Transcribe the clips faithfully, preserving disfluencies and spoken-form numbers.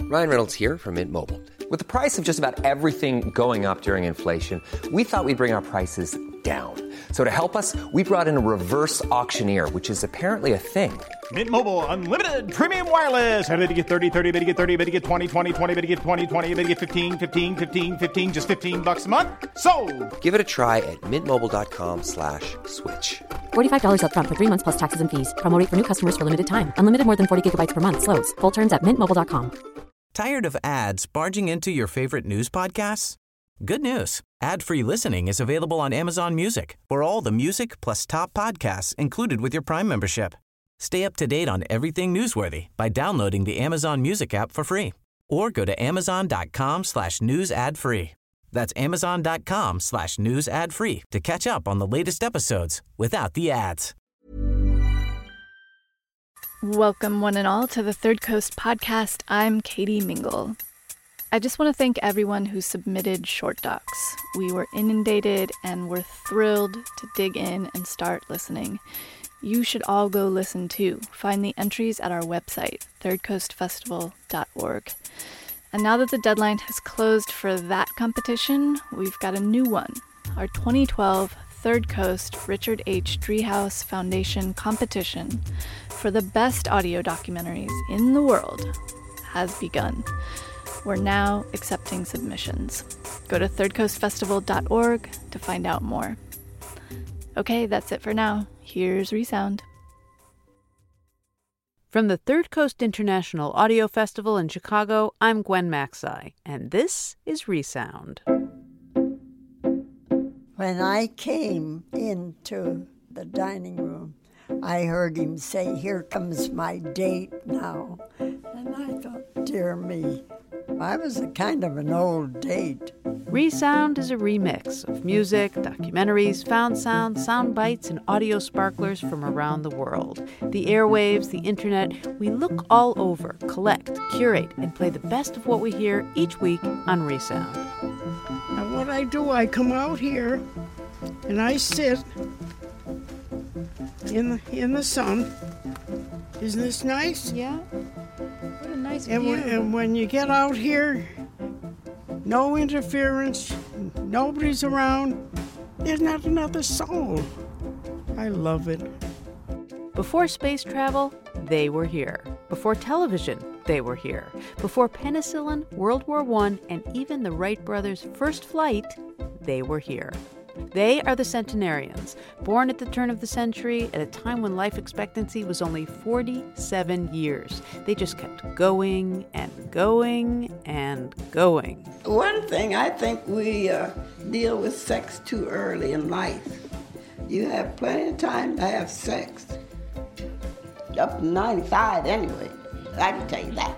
Ryan Reynolds here from Mint Mobile. With the price of just about everything going up during inflation, we thought we'd bring our prices down. So to help us, we brought in a reverse auctioneer, which is apparently a thing. Mint Mobile Unlimited Premium Wireless. How to get thirty, thirty, how to get thirty, how to get twenty, twenty, twenty, how to get twenty, twenty, how to get fifteen, fifteen, fifteen, fifteen, just fifteen bucks a month? Sold! Give it a try at mintmobile.com slash switch. forty-five dollars up front for three months plus taxes and fees. Promo rate for new customers for limited time. Unlimited more than forty gigabytes per month. Slows full terms at mint mobile dot com. Tired of ads barging into your favorite news podcasts? Good news. Ad-free listening is available on Amazon Music for all the music plus top podcasts included with your Prime membership. Stay up to date on everything newsworthy by downloading the Amazon Music app for free or go to amazon.com slash news ad free. That's amazon.com slash news ad free to catch up on the latest episodes without the ads. Welcome, one and all, to the Third Coast podcast. I'm Katie Mingle. I just want to thank everyone who submitted short docs. We were inundated and we're thrilled to dig in and start listening. You should all go listen too. Find the entries at our website, third coast festival dot org. And now that the deadline has closed for that competition, we've got a new one. Our twenty twelve Third Coast Richard H. Driehaus Foundation competition for the best audio documentaries in the world has begun. We're now accepting submissions. Go to third coast festival dot org to find out more. Okay, that's it for now. Here's Resound. From the Third Coast International Audio Festival in Chicago, I'm Gwen Macsai, and this is Resound. When I came into the dining room, I heard him say, "Here comes my date now." And I thought, dear me, I was a kind of an old date. Resound is a remix of music, documentaries, found sound, sound bites, and audio sparklers from around the world. The airwaves, the internet, we look all over, collect, curate, and play the best of what we hear each week on Resound. Now what I do, I come out here and I sit in the, in the sun. Isn't this nice? Yeah. What a nice and view. When, and when you get out here, no interference, nobody's around, there's not another soul. I love it. Before space travel, they were here. Before television, they were here. Before penicillin, World War One, and even the Wright brothers' first flight, they were here. They are the centenarians, born at the turn of the century at a time when life expectancy was only forty-seven years. They just kept going and going and going. One thing, I think we uh, deal with sex too early in life. You have plenty of time to have sex. Up to ninety-five anyway, I can tell you that.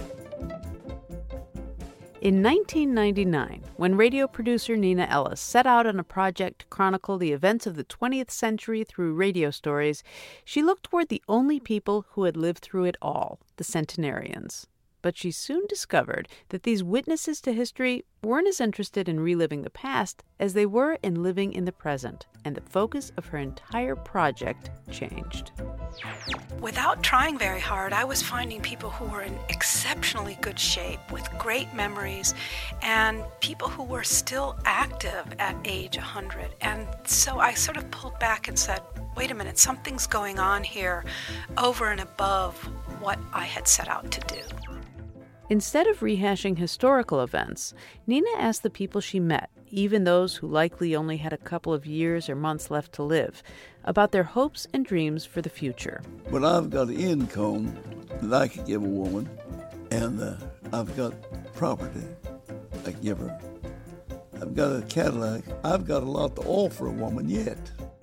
In nineteen ninety-nine, when radio producer Nina Ellis set out on a project to chronicle the events of the twentieth century through radio stories, she looked toward the only people who had lived through it all, the centenarians. But she soon discovered that these witnesses to history weren't as interested in reliving the past as they were in living in the present, and the focus of her entire project changed. Without trying very hard, I was finding people who were in exceptionally good shape, with great memories, and people who were still active at age one hundred. And so I sort of pulled back and said, wait a minute, something's going on here over and above what I had set out to do. Instead of rehashing historical events, Nina asked the people she met, even those who likely only had a couple of years or months left to live, about their hopes and dreams for the future. But I've got an income that I could give a woman, and uh, I've got property I can give her. I've got a Cadillac. I've got a lot to offer a woman yet.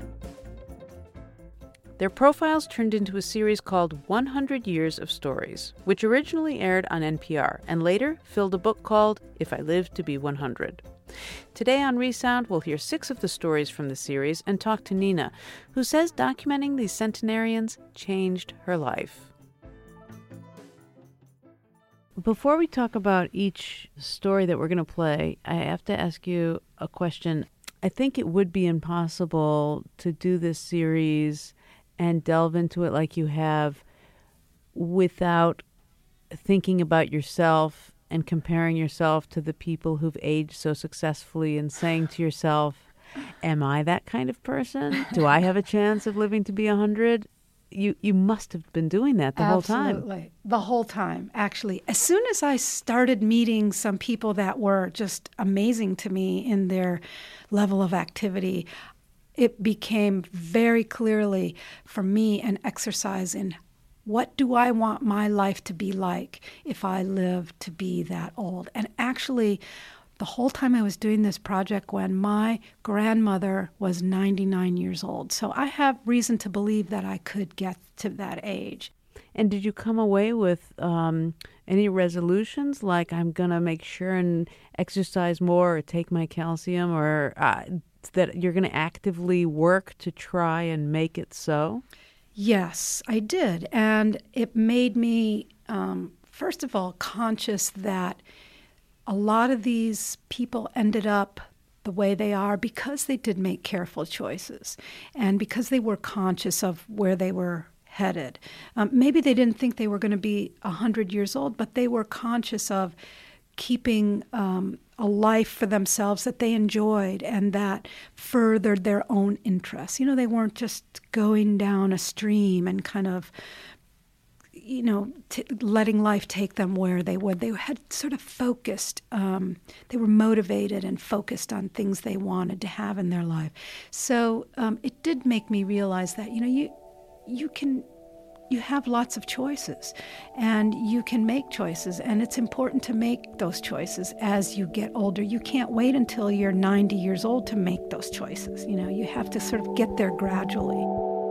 Their profiles turned into a series called one hundred Years of Stories, which originally aired on N P R and later filled a book called If I Live to Be one hundred. Today on Resound, we'll hear six of the stories from the series and talk to Nina, who says documenting these centenarians changed her life. Before we talk about each story that we're going to play, I have to ask you a question. I think it would be impossible to do this series and delve into it like you have without thinking about yourself and comparing yourself to the people who've aged so successfully and saying to yourself, am I that kind of person? Do I have a chance of living to be one hundred? You you must have been doing that the whole time. Absolutely. The whole time, actually. As soon as I started meeting some people that were just amazing to me in their level of activity, it became very clearly for me an exercise in what do I want my life to be like if I live to be that old? And actually, the whole time I was doing this project, when my grandmother was ninety-nine years old. So I have reason to believe that I could get to that age. And did you come away with um, any resolutions, like I'm going to make sure and exercise more or take my calcium, or uh, that you're going to actively work to try and make it so? Yes, I did. And it made me, um, first of all, conscious that a lot of these people ended up the way they are because they did make careful choices and because they were conscious of where they were headed. Um, maybe they didn't think they were going to be one hundred years old, but they were conscious of keeping um, a life for themselves that they enjoyed and that furthered their own interests. You know, they weren't just going down a stream and kind of, you know, t- letting life take them where they would. They had sort of focused, um, they were motivated and focused on things they wanted to have in their life. So um, it did make me realize that, you know, you you can, you have lots of choices and you can make choices, and it's important to make those choices as you get older. You can't wait until you're ninety years old to make those choices. You know, you have to sort of get there gradually.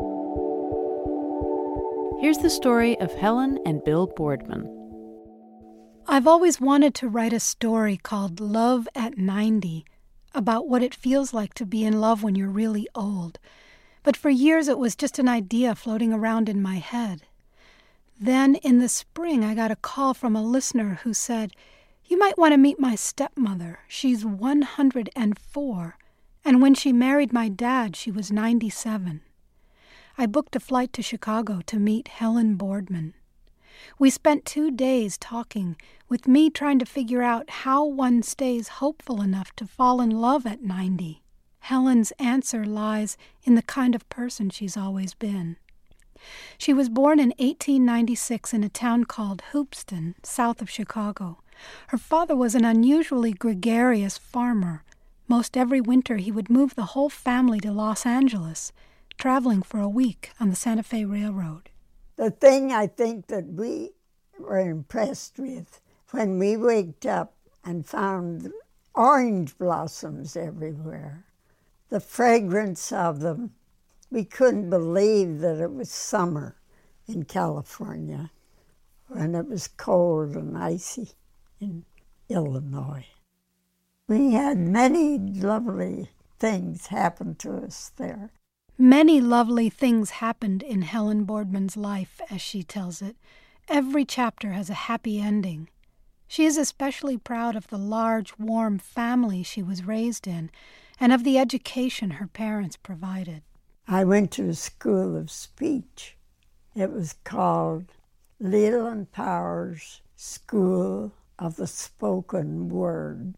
Here's the story of Helen and Bill Boardman. I've always wanted to write a story called Love at ninety, about what it feels like to be in love when you're really old. But for years it was just an idea floating around in my head. Then in the spring I got a call from a listener who said, "You might want to meet my stepmother. She's one hundred four, and when she married my dad she was ninety-seven. I booked a flight to Chicago to meet Helen Boardman. We spent two days talking, with me trying to figure out how one stays hopeful enough to fall in love at ninety. Helen's answer lies in the kind of person she's always been. She was born in eighteen ninety-six in a town called Hoopeston, south of Chicago. Her father was an unusually gregarious farmer. Most every winter he would move the whole family to Los Angeles, traveling for a week on the Santa Fe Railroad. The thing I think that we were impressed with when we waked up and found orange blossoms everywhere, the fragrance of them, we couldn't believe that it was summer in California when it was cold and icy in Illinois. We had many lovely things happen to us there. Many lovely things happened in Helen Boardman's life, as she tells it. Every chapter has a happy ending. She is especially proud of the large, warm family she was raised in and of the education her parents provided. I went to a school of speech. It was called Leland Powers School of the Spoken Word.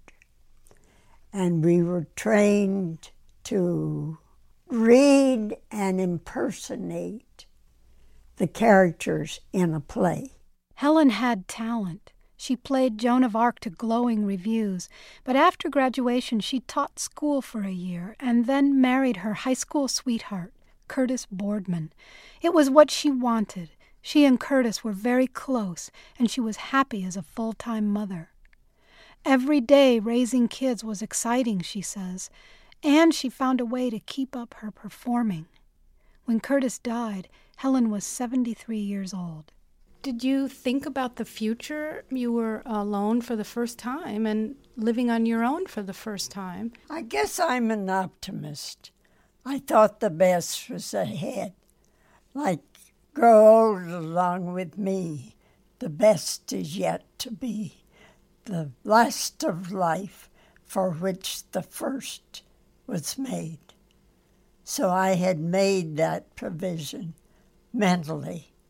And we were trained to read and impersonate the characters in a play. Helen had talent. She played Joan of Arc to glowing reviews, but after graduation she taught school for a year and then married her high school sweetheart, Curtis Boardman. It was what she wanted. She and Curtis were very close, and she was happy as a full-time mother. Every day raising kids was exciting, she says, and she found a way to keep up her performing. When Curtis died, Helen was seventy-three years old. Did you think about the future? You were alone for the first time and living on your own for the first time. I guess I'm an optimist. I thought the best was ahead. Like, grow old along with me. The best is yet to be. The last of life for which the first was made. So I had made that provision mentally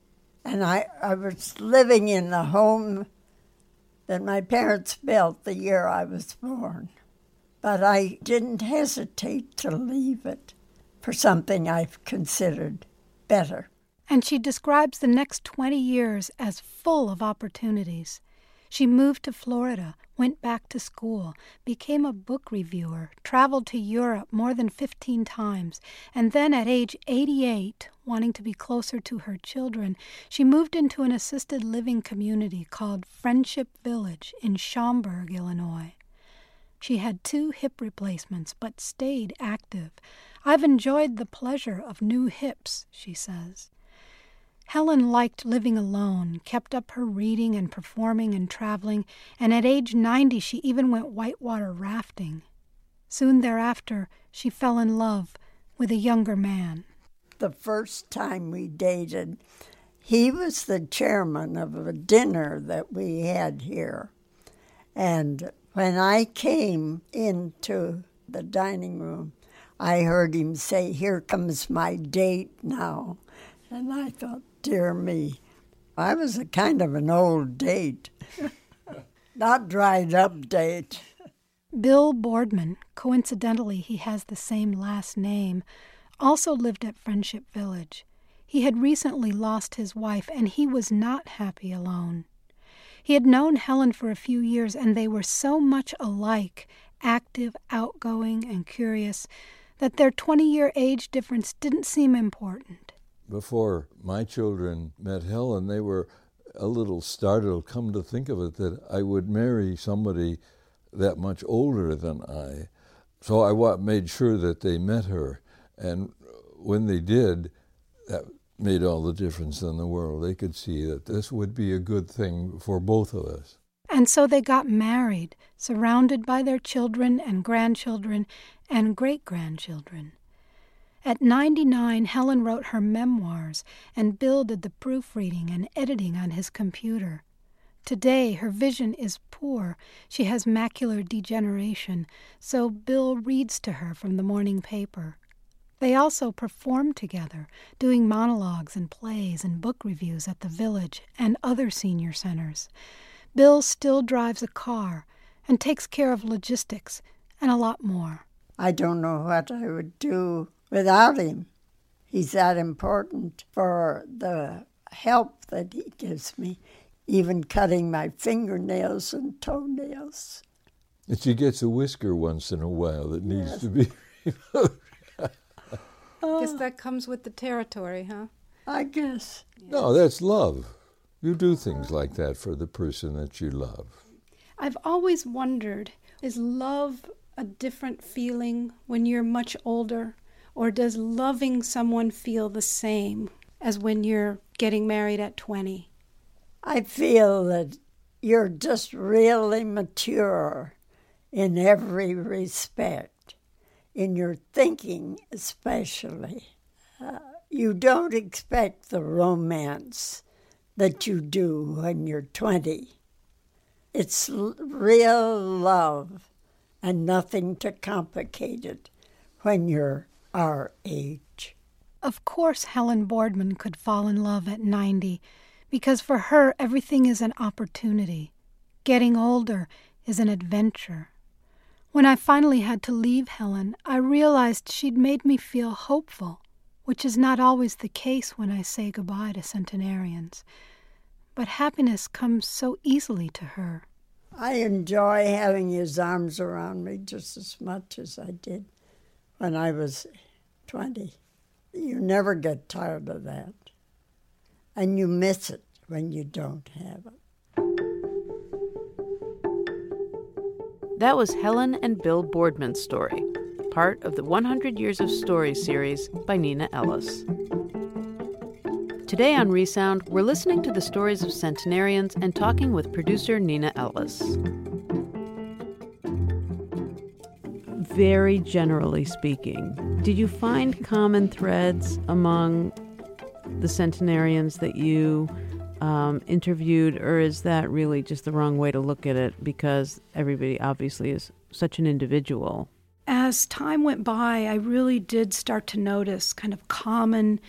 And I, I was living in the home that my parents built the year I was born. But I didn't hesitate to leave it for something I've considered better. And she describes the next twenty years as full of opportunities. She moved to Florida, went back to school, became a book reviewer, traveled to Europe more than fifteen times, and then at age eighty-eight, wanting to be closer to her children, she moved into an assisted living community called Friendship Village in Schaumburg, Illinois. She had two hip replacements, but stayed active. I've enjoyed the pleasure of new hips, she says. Helen liked living alone, kept up her reading and performing and traveling, and at age ninety she even went whitewater rafting. Soon thereafter, she fell in love with a younger man. The first time we dated, he was the chairman of a dinner that we had here. And when I came into the dining room, I heard him say, "Here comes my date now." And I thought, dear me, I was a kind of an old date, not dried up date. Bill Boardman, coincidentally he has the same last name, also lived at Friendship Village. He had recently lost his wife, and he was not happy alone. He had known Helen for a few years, and they were so much alike, active, outgoing, and curious, that their twenty-year age difference didn't seem important. Before my children met Helen, they were a little startled, come to think of it, that I would marry somebody that much older than I. So I wa- made sure that they met her. And when they did, that made all the difference in the world. They could see that this would be a good thing for both of us. And so they got married, surrounded by their children and grandchildren and great-grandchildren. At ninety-nine, Helen wrote her memoirs, and Bill did the proofreading and editing on his computer. Today, her vision is poor. She has macular degeneration, so Bill reads to her from the morning paper. They also perform together, doing monologues and plays and book reviews at the Village and other senior centers. Bill still drives a car and takes care of logistics and a lot more. I don't know what I would do without him. He's that important for the help that he gives me, even cutting my fingernails and toenails. And she gets a whisker once in a while that needs Yes. to be removed. Guess that comes with the territory, huh? I guess. No, that's love. You do things like that for the person that you love. I've always wondered, is love a different feeling when you're much older? Or does loving someone feel the same as when you're getting married at twenty? I feel that you're just really mature in every respect, in your thinking especially. Uh, you don't expect the romance that you do when you're twenty. It's l- real love and nothing to complicate it when you're our age. Of course Helen Boardman could fall in love at ninety, because for her everything is an opportunity. Getting older is an adventure. When I finally had to leave Helen, I realized she'd made me feel hopeful, which is not always the case when I say goodbye to centenarians. But happiness comes so easily to her. I enjoy having his arms around me just as much as I did when I was twenty. You never get tired of that. And you miss it when you don't have it. That was Helen and Bill Boardman's story, part of the one hundred Years of Stories series by Nina Ellis. Today on Resound, we're listening to the stories of centenarians and talking with producer Nina Ellis. Very generally speaking, did you find common threads among the centenarians that you um, interviewed, or is that really just the wrong way to look at it because everybody obviously is such an individual? As time went by, I really did start to notice kind of common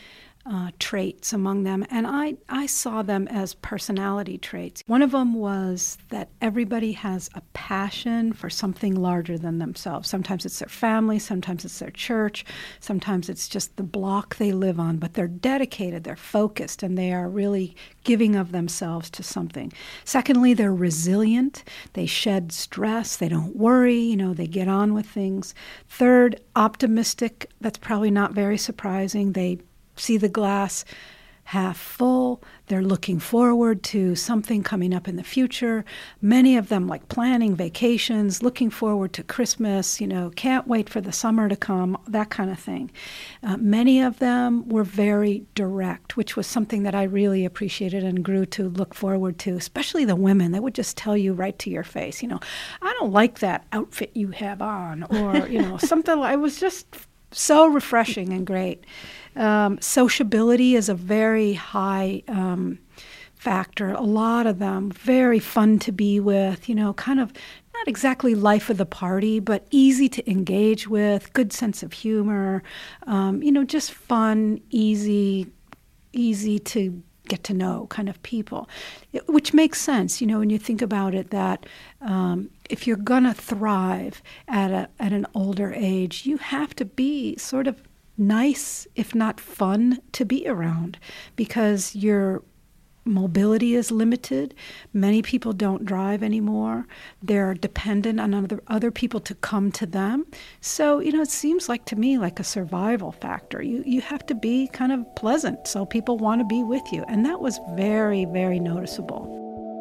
uh, traits among them, and I, I saw them as personality traits. One of them was that everybody has a passion for something larger than themselves. Sometimes it's their family, sometimes it's their church, sometimes it's just the block they live on, but they're dedicated, they're focused, and they are really giving of themselves to something. Secondly, they're resilient. They shed stress. They don't worry. You know, they get on with things. Third, optimistic. That's probably not very surprising. They see the glass half full. They're looking forward to something coming up in the future. Many of them like planning vacations, looking forward to Christmas, you know, can't wait for the summer to come, that kind of thing. Uh, many of them were very direct, which was something that I really appreciated and grew to look forward to, especially the women. They would just tell you right to your face, you know, I don't like that outfit you have on, or, you know, something like, it was just so refreshing and great. Um, sociability is a very high um, factor. A lot of them very fun to be with, you know, kind of not exactly life of the party, but easy to engage with, good sense of humor, um, you know, just fun, easy, easy to get to know kind of people, it, which makes sense, you know, when you think about it, that um, if you're going to thrive at a at an older age, you have to be sort of nice, if not fun, to be around, because your mobility is limited. Many people don't drive anymore. They're dependent on other, other people to come to them. So, you know, it seems like to me like a survival factor. You, you have to be kind of pleasant so people want to be with you. And that was very, very noticeable.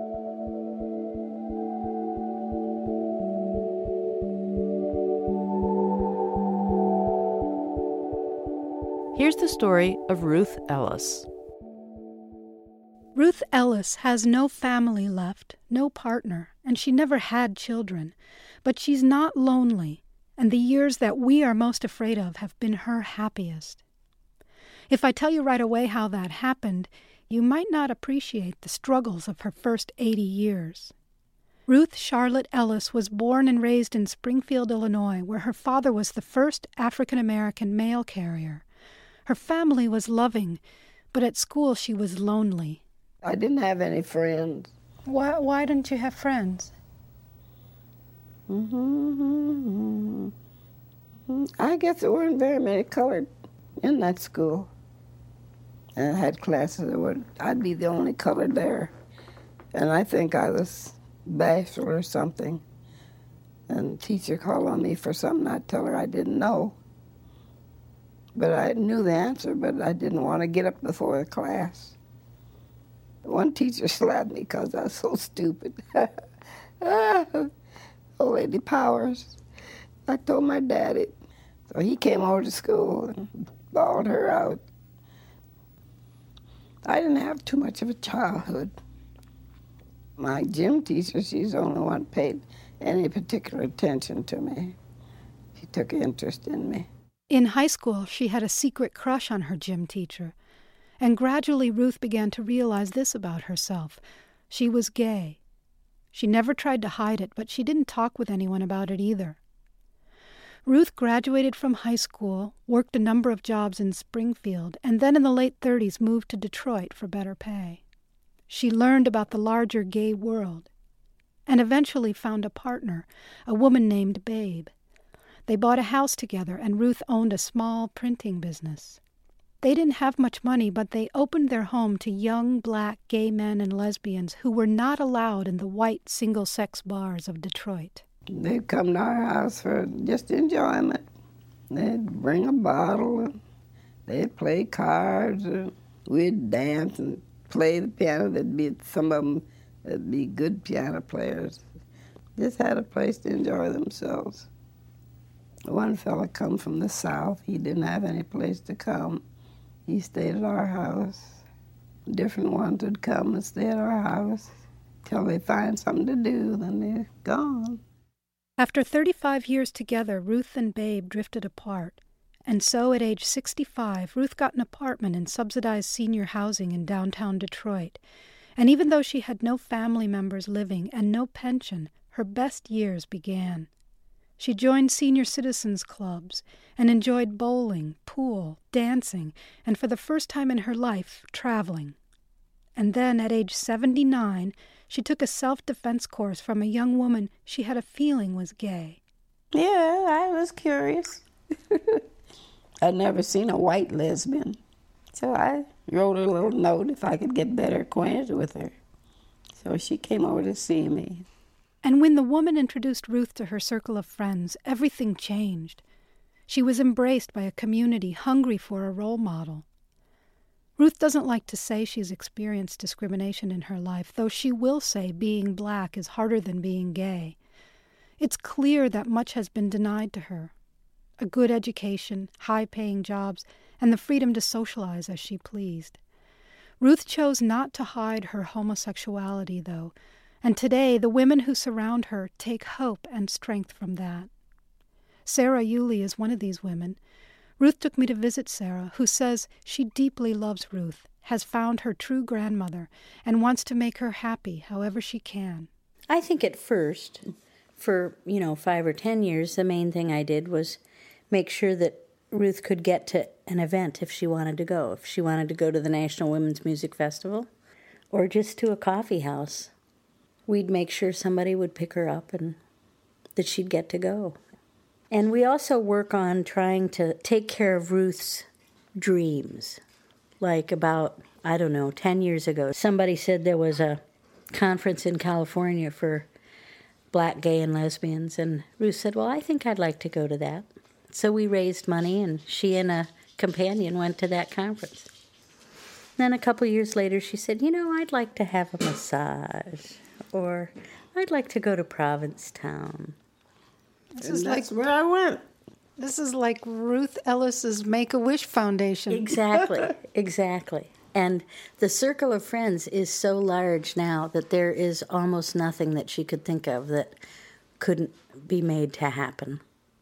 Here's the story of Ruth Ellis. Ruth Ellis has no family left, no partner, and she never had children. But she's not lonely, and the years that we are most afraid of have been her happiest. If I tell you right away how that happened, you might not appreciate the struggles of her first eighty years. Ruth Charlotte Ellis was born and raised in Springfield, Illinois, where her father was the first African-American mail carrier. Her family was loving, but at school she was lonely. I didn't have any friends. Why, why didn't you have friends? Mm-hmm. I guess there weren't very many colored in that school. And I had classes that would, I'd be the only colored there. And I think I was bashful or something. And the teacher called on me for something I'd tell her I didn't know. But I knew the answer, but I didn't want to get up before the class. One teacher slapped me because I was so stupid. Old Lady Powers. I told my daddy. So he came over to school and bawled her out. I didn't have too much of a childhood. My gym teacher, she's the only one who paid any particular attention to me. She took interest in me. In high school, she had a secret crush on her gym teacher, and gradually Ruth began to realize this about herself. She was gay. She never tried to hide it, but she didn't talk with anyone about it either. Ruth graduated from high school, worked a number of jobs in Springfield, and then in the late thirties moved to Detroit for better pay. She learned about the larger gay world, and eventually found a partner, a woman named Babe. They bought a house together, and Ruth owned a small printing business. They didn't have much money, but they opened their home to young black gay men and lesbians who were not allowed in the white single-sex bars of Detroit. They'd come to our house for just enjoyment. They'd bring a bottle, and they'd play cards, and we'd dance and play the piano. There'd be some of them that'd be good piano players. Just had a place to enjoy themselves. One fella come from the South. He didn't have any place to come. He stayed at our house. Different ones would come and stay at our house till they find something to do, then they're gone. After thirty-five years together, Ruth and Babe drifted apart. And so at age sixty-five, Ruth got an apartment in subsidized senior housing in downtown Detroit. And even though she had no family members living and no pension, her best years began. She joined senior citizens clubs and enjoyed bowling, pool, dancing, and for the first time in her life, traveling. And then, at age seventy-nine, she took a self-defense course from a young woman she had a feeling was gay. Yeah, I was curious. I'd never seen a white lesbian. So I wrote her a little note if I could get better acquainted with her. So she came over to see me. And when the woman introduced Ruth to her circle of friends, everything changed. She was embraced by a community hungry for a role model. Ruth doesn't like to say she's experienced discrimination in her life, though she will say being black is harder than being gay. It's clear that much has been denied to her. A good education, high-paying jobs, and the freedom to socialize as she pleased. Ruth chose not to hide her homosexuality, though, and today the women who surround her take hope and strength from that. Sarah Yulee is one of these women. Ruth took me to visit Sarah, who says she deeply loves Ruth, has found her true grandmother, and wants to make her happy however she can. I think at first, for, you know, five or ten years, the main thing I did was make sure that Ruth could get to an event if she wanted to go. If she wanted to go to the National Women's Music Festival or just to a coffee house, we'd make sure somebody would pick her up and that she'd get to go. And we also work on trying to take care of Ruth's dreams. Like about, I don't know, ten years ago, somebody said there was a conference in California for black, gay, and lesbians. And Ruth said, well, I think I'd like to go to that. So we raised money, and she and a companion went to that conference. Then a couple years later, she said, you know, I'd like to have a massage, or I'd like to go to Provincetown. This is like where I went. This is like Ruth Ellis's Make-A-Wish Foundation. Exactly, exactly. And the circle of friends is so large now that there is almost nothing that she could think of that couldn't be made to happen.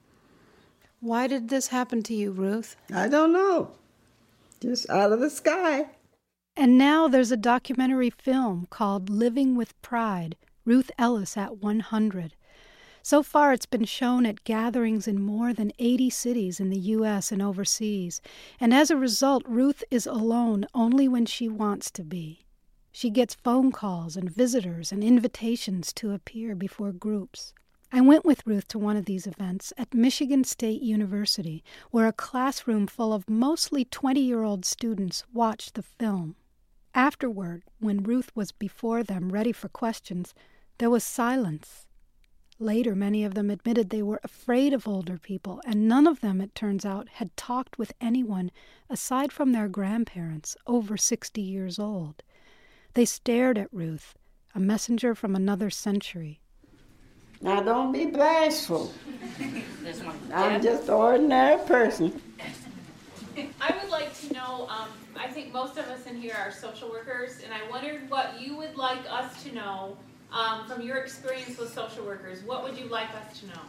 Why did this happen to you, Ruth? I don't know. Just out of the sky. And now there's a documentary film called Living with Pride, Ruth Ellis at one hundred. So far, it's been shown at gatherings in more than eighty cities in the U S and overseas. And as a result, Ruth is alone only when she wants to be. She gets phone calls and visitors and invitations to appear before groups. I went with Ruth to one of these events at Michigan State University, where a classroom full of mostly twenty-year-old students watched the film. Afterward, when Ruth was before them ready for questions, there was silence. Later, many of them admitted they were afraid of older people, and none of them, it turns out, had talked with anyone aside from their grandparents over sixty years old. They stared at Ruth, a messenger from another century. Now, don't be bashful. I'm just an ordinary person. I would like to know, um, I think most of us in here are social workers, and I wondered what you would like us to know um, from your experience with social workers. What would you like us to know?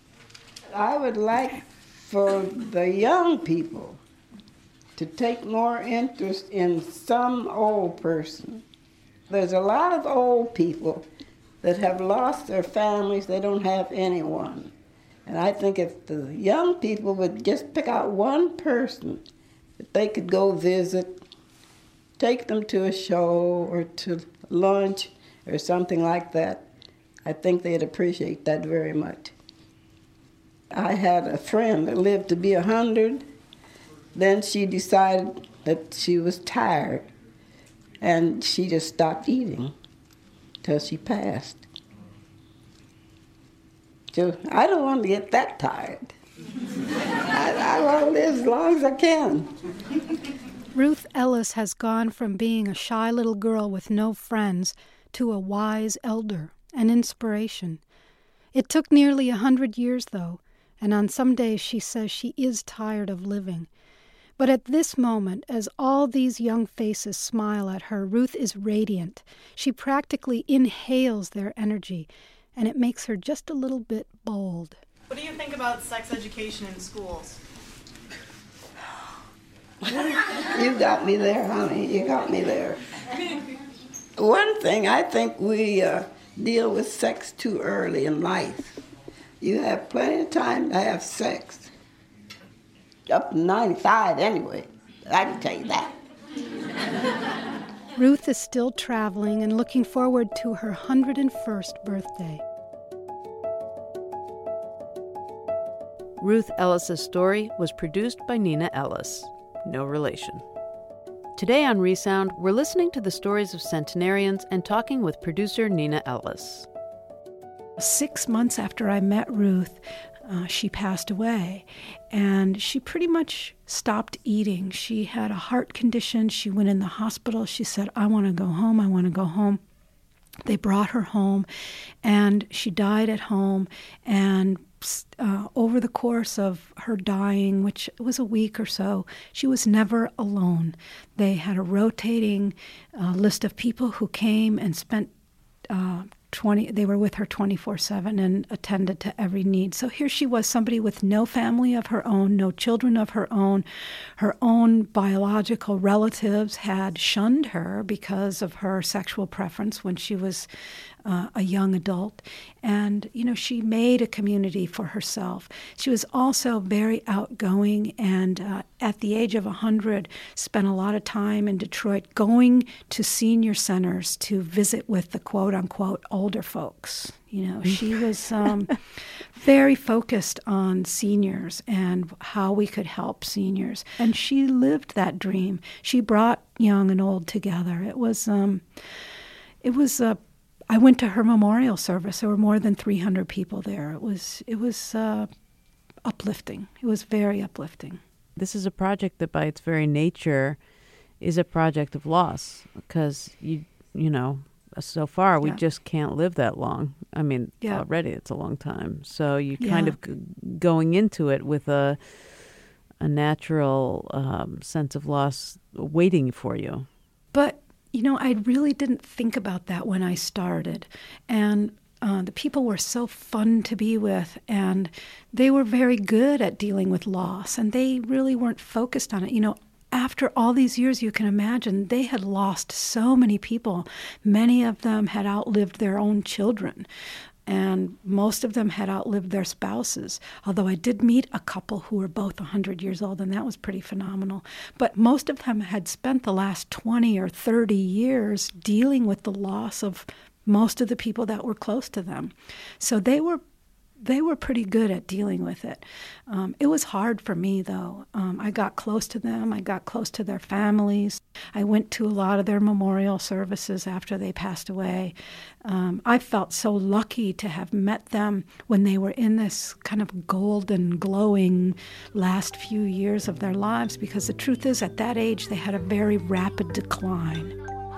I would like for the young people to take more interest in some old person. There's a lot of old people that have lost their families. They don't have anyone. And I think if the young people would just pick out one person that they could go visit, take them to a show or to lunch or something like that, I think they'd appreciate that very much. I had a friend that lived to be a hundred. Then she decided that she was tired, and she just stopped eating till she passed. So I don't want to get that tired. I, I want to live as long as I can. Ruth Ellis has gone from being a shy little girl with no friends to a wise elder, an inspiration. It took nearly a hundred years, though, and on some days she says she is tired of living. But at this moment, as all these young faces smile at her, Ruth is radiant. She practically inhales their energy, and it makes her just a little bit bold. What do you think about sex education in schools? You got me there, honey. You got me there. One thing, I think we uh, deal with sex too early in life. You have plenty of time to have sex. Up to ninety-five anyway. I can tell you that. Ruth is still traveling and looking forward to her one hundred first birthday. Ruth Ellis's story was produced by Nina Ellis. No relation. Today on Resound, we're listening to the stories of centenarians and talking with producer Nina Ellis. Six months after I met Ruth, uh, she passed away, and she pretty much stopped eating. She had a heart condition. She went in the hospital. She said, I want to go home. I want to go home. They brought her home, and she died at home, and Uh, over the course of her dying, which was a week or so, she was never alone. They had a rotating uh, list of people who came and spent uh, twenty. They were with her twenty-four seven and attended to every need. So here she was, somebody with no family of her own, no children of her own. Her own biological relatives had shunned her because of her sexual preference when she was Uh, a young adult. And, you know, she made a community for herself. She was also very outgoing and uh, at the age of one hundred spent a lot of time in Detroit going to senior centers to visit with the quote-unquote older folks. You know, she was um, very focused on seniors and how we could help seniors. And she lived that dream. She brought young and old together. It was, um, it was a I went to her memorial service. There were more than three hundred people there. It was it was uh, uplifting. It was very uplifting. This is a project that by its very nature is a project of loss because, you you know, so far we Yeah. just can't live that long. I mean, Yeah. already it's a long time. So you Yeah. kind of g- going into it with a, a natural um, sense of loss waiting for you. But you know, I really didn't think about that when I started. And uh, the people were so fun to be with, and they were very good at dealing with loss, and they really weren't focused on it. You know, after all these years, you can imagine, they had lost so many people. Many of them had outlived their own children, and most of them had outlived their spouses, although I did meet a couple who were both one hundred years old, and that was pretty phenomenal. But most of them had spent the last twenty or thirty years dealing with the loss of most of the people that were close to them. So they were they were pretty good at dealing with it. Um, it was hard for me, though. Um, I got close to them. I got close to their families. I went to a lot of their memorial services after they passed away. Um, I felt so lucky to have met them when they were in this kind of golden, glowing last few years of their lives, because the truth is, at that age, they had a very rapid decline.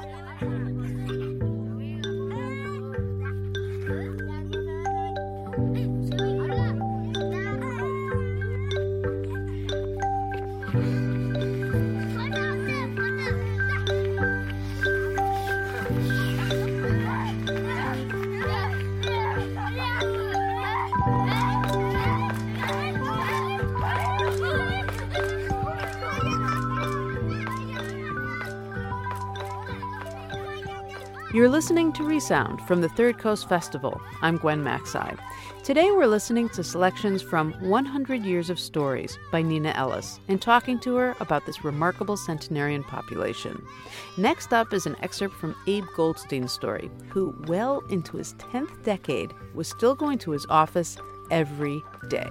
You're listening to Resound from the Third Coast Festival. I'm Gwen Maxide. Today we're listening to selections from one hundred Years of Stories by Nina Ellis and talking to her about this remarkable centenarian population. Next up is an excerpt from Abe Goldstein's story, who, well into his tenth decade, was still going to his office every day.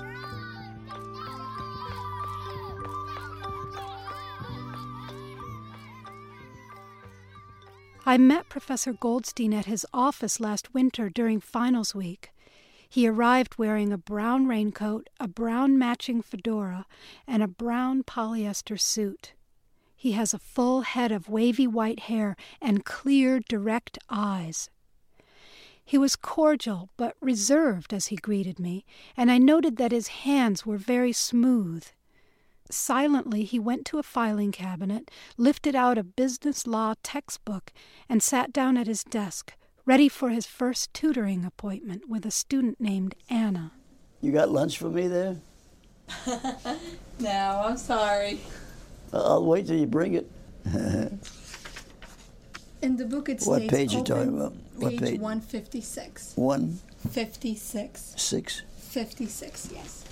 I met Professor Goldstein at his office last winter during finals week. He arrived wearing a brown raincoat, a brown matching fedora, and a brown polyester suit. He has a full head of wavy white hair and clear, direct eyes. He was cordial but reserved as he greeted me, and I noted that his hands were very smooth. Silently, he went to a filing cabinet, lifted out a business law textbook, and sat down at his desk, ready for his first tutoring appointment with a student named Anna. You got lunch for me there? No, I'm sorry. I'll wait till you bring it. In the book it What states page you open talking about? What page page? one fifty-six. one fifty-six. Six? fifty-six, yes.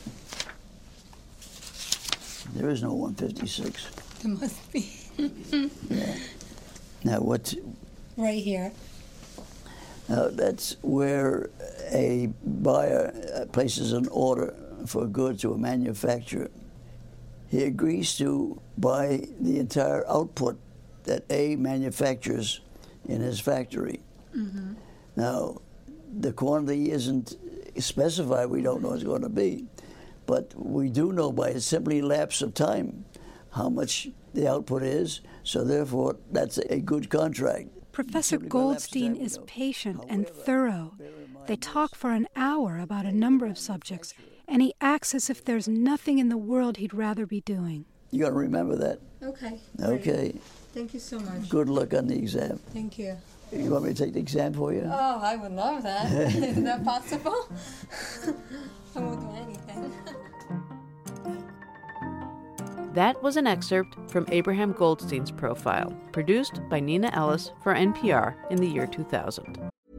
There is no one fifty-six. There must be. Yeah. Now, what's... Right here. Now, that's where a buyer places an order for goods to a manufacturer. He agrees to buy the entire output that A manufactures in his factory. Mm-hmm. Now, the quantity isn't specified. We don't know what it's going to be. But we do know by a simply lapse of time how much the output is, so therefore that's a good contract. Professor Goldstein is patient and thorough. They talk for an hour about a number of subjects, and he acts as if there's nothing in the world he'd rather be doing. You got to remember that. Okay. Okay. Thank you so much. Good luck on the exam. Thank you. You want me to take the exam for you? Oh, I would love that. Is that possible? I won't do anything. That was an excerpt from Abraham Goldstein's profile, produced by Nina Ellis for N P R in the year two thousand.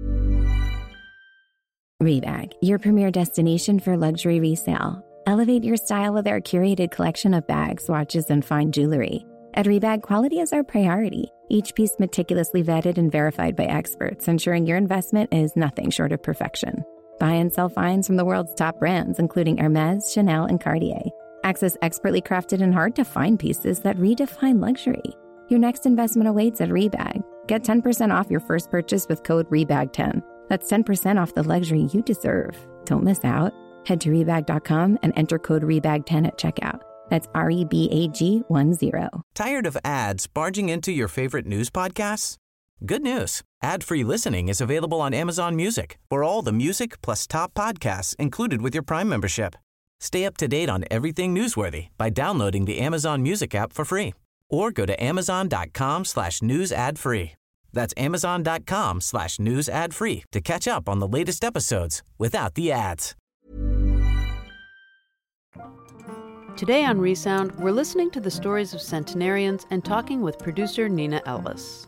Rebag, your premier destination for luxury resale. Elevate your style with our curated collection of bags, watches, and fine jewelry. At Rebag, quality is our priority. Each piece meticulously vetted and verified by experts, ensuring your investment is nothing short of perfection. Buy and sell finds from the world's top brands, including Hermès, Chanel, and Cartier. Access expertly crafted and hard-to-find pieces that redefine luxury. Your next investment awaits at Rebag. Get ten percent off your first purchase with code Rebag ten. That's ten percent off the luxury you deserve. Don't miss out. Head to Rebag dot com and enter code Rebag ten at checkout. That's R E B A G one zero. Tired of ads barging into your favorite news podcasts? Good news. Ad-free listening is available on Amazon Music for all the music plus top podcasts included with your Prime membership. Stay up to date on everything newsworthy by downloading the Amazon Music app for free or go to amazon.com slash news ad free. That's amazon.com slash news ad free to catch up on the latest episodes without the ads. Today on Resound, we're listening to the stories of centenarians and talking with producer Nina Ellis.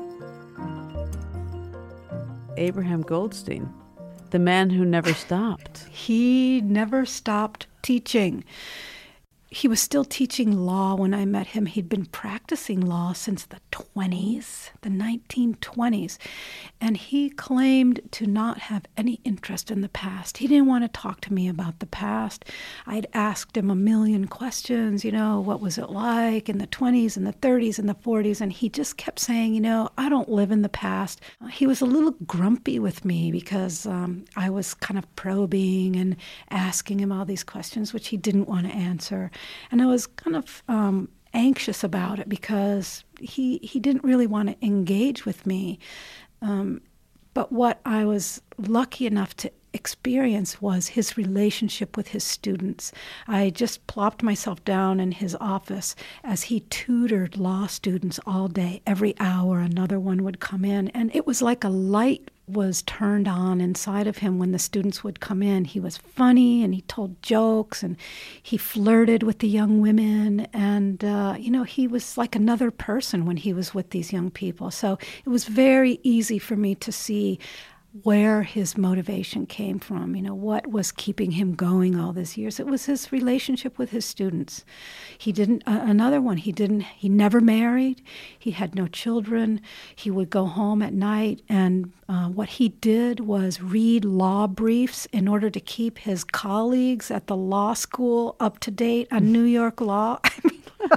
Abraham Goldstein, the man who never stopped. He never stopped teaching. He was still teaching law when I met him. He'd been practicing law since the twenties, the nineteen twenties, and he claimed to not have any interest in the past. He didn't want to talk to me about the past. I'd asked him a million questions, you know, what was it like in the twenties and the thirties and the forties, and he just kept saying, you know, I don't live in the past. He was a little grumpy with me because um, I was kind of probing and asking him all these questions, which he didn't want to answer. And I was kind of um, anxious about it because he he didn't really want to engage with me. Um, but what I was lucky enough to experience was his relationship with his students. I just plopped myself down in his office as he tutored law students all day. Every hour another one would come in, and it was like a light was turned on inside of him when the students would come in. He was funny and he told jokes and he flirted with the young women, and uh, you know, he was like another person when he was with these young people. So it was very easy for me to see where his motivation came from, you know, what was keeping him going all these years. It was his relationship with his students. He didn't, uh, another one, he didn't, he never married. He had no children. He would go home at night, and uh, what he did was read law briefs in order to keep his colleagues at the law school up to date on New York law. I mean,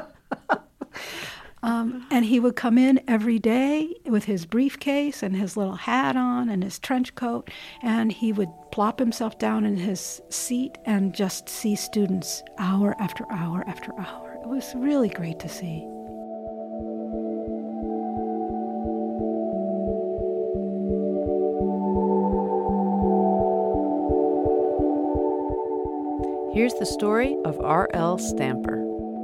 Um, and he would come in every day with his briefcase and his little hat on and his trench coat, and he would plop himself down in his seat and just see students hour after hour after hour. It was really great to see. Here's the story of R L Stamper.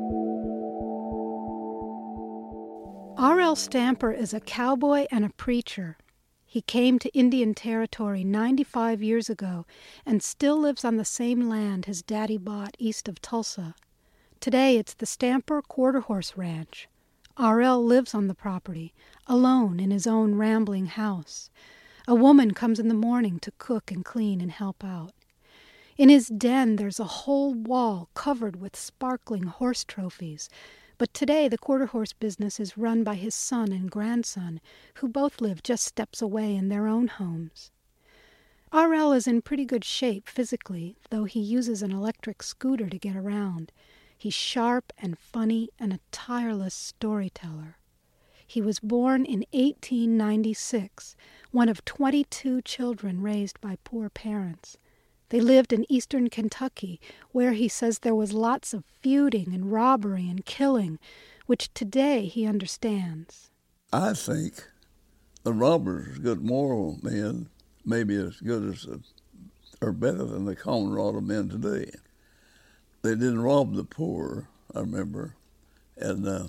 R L Stamper is a cowboy and a preacher. He came to Indian Territory ninety-five years ago and still lives on the same land his daddy bought east of Tulsa. Today it's the Stamper Quarter Horse Ranch. R L lives on the property, alone in his own rambling house. A woman comes in the morning to cook and clean and help out. In his den there's a whole wall covered with sparkling horse trophies, but today the quarter horse business is run by his son and grandson, who both live just steps away in their own homes. R L is in pretty good shape physically, though he uses an electric scooter to get around. He's sharp and funny and a tireless storyteller. He was born in eighteen ninety-six, one of twenty-two children raised by poor parents. They lived in eastern Kentucky, where he says there was lots of feuding and robbery and killing, which today he understands. I think the robbers, good moral men, maybe as good as, the, or better than the common rod of men today. They didn't rob the poor, I remember. And uh,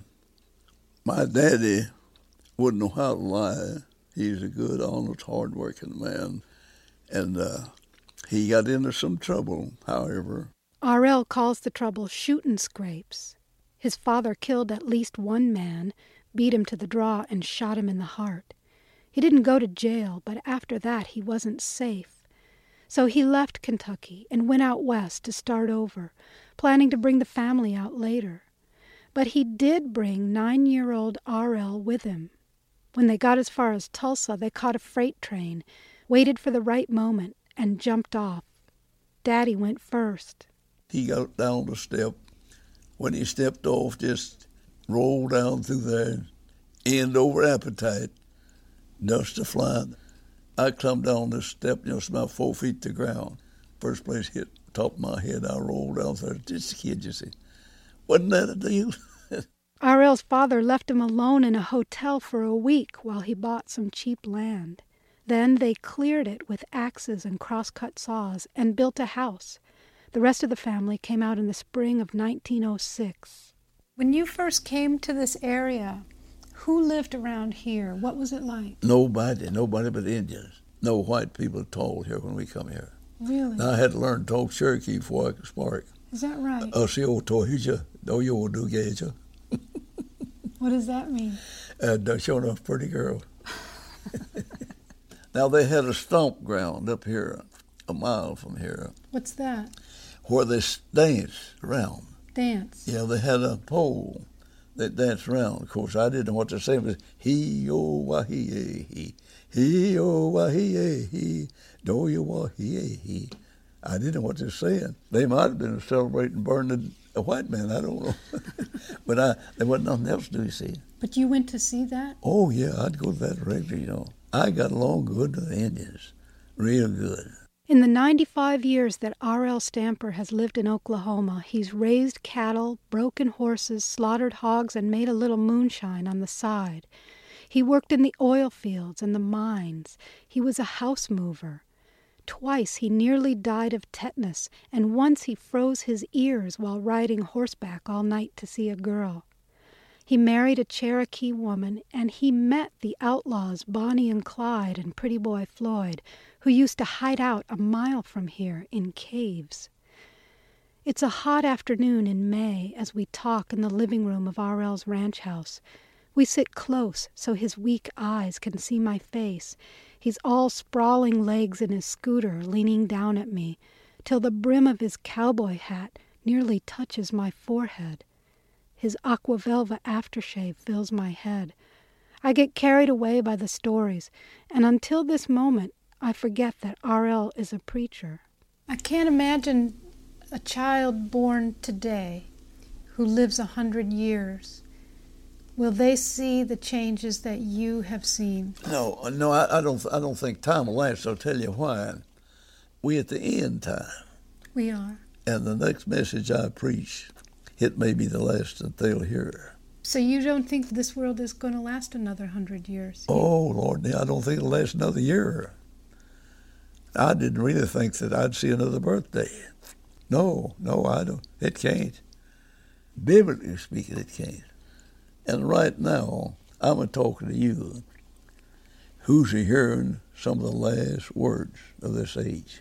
my daddy wouldn't know how to lie. He's a good, honest, hard-working man. And uh, he got into some trouble, however. R L calls the trouble shootin' scrapes. His father killed at least one man, beat him to the draw, and shot him in the heart. He didn't go to jail, but after that he wasn't safe. So he left Kentucky and went out west to start over, planning to bring the family out later. But he did bring nine-year-old R L with him. When they got as far as Tulsa, they caught a freight train, waited for the right moment, and jumped off. Daddy went first. He got down the step. When he stepped off, just rolled down through there, end over appetite, dust a flying. I climbed down this step, just about four feet to the ground. First place hit the top of my head, I rolled down there. Just a kid, you see. Wasn't that a deal? R L's father left him alone in a hotel for a week while he bought some cheap land. Then they cleared it with axes and cross-cut saws and built a house. The rest of the family came out in the spring of nineteen oh six. When you first came to this area, who lived around here? What was it like? Nobody, nobody but Indians. No white people at all here when we come here. Really? Now, I had to learn to talk Cherokee before I could spark. Is that right? Uh, see, old Tohija, do you do gaja? What does that mean? And uh, showing off pretty girl. Now, they had a stomp ground up here, a mile from here. What's that? Where they dance around. Dance? Yeah, they had a pole that danced around. Of course, I didn't know what to say. It was he-o-wah-he-eh-he, he-o-wah-he-eh-he, do-you-wah-he-eh-he. I didn't know what they were saying. They might have been celebrating burning a white man, I don't know. But I, there wasn't nothing else to do, you see. But you went to see that? Oh, yeah, I'd go to that regularly, you know. I got along good with the Indians, real good. In the ninety-five years that R L Stamper has lived in Oklahoma, he's raised cattle, broken horses, slaughtered hogs, and made a little moonshine on the side. He worked in the oil fields and the mines. He was a house mover. Twice he nearly died of tetanus, and once he froze his ears while riding horseback all night to see a girl. He married a Cherokee woman, and he met the outlaws Bonnie and Clyde and Pretty Boy Floyd, who used to hide out a mile from here in caves. It's a hot afternoon in May as we talk in the living room of R L's ranch house. We sit close so his weak eyes can see my face. He's all sprawling legs in his scooter, leaning down at me, till the brim of his cowboy hat nearly touches my forehead. His aqua velva aftershave fills my head. I get carried away by the stories, and until this moment, I forget that R L is a preacher. I can't imagine a child born today who lives a hundred years. Will they see the changes that you have seen? No, no, I, I don't. I don't think time will last. I'll tell you why. We at the end time. We are. And the next message I preach, it may be the last that they'll hear. So you don't think this world is going to last another hundred years? Oh, Lord, I don't think it'll last another year. I didn't really think that I'd see another birthday. No, no, I don't. It can't. Biblically speaking, it can't. And right now, I'm a talking to you who's hearing some of the last words of this age.